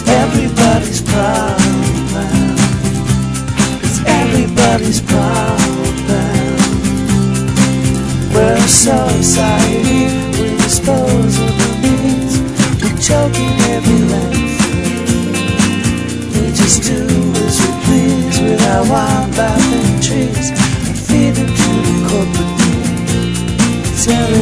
everybody's problem. It's everybody's problem. We're a society, we dispose of the means, we choke in every landfill. We just do as we please with our wild laughing trees and feed them to the corporate needs.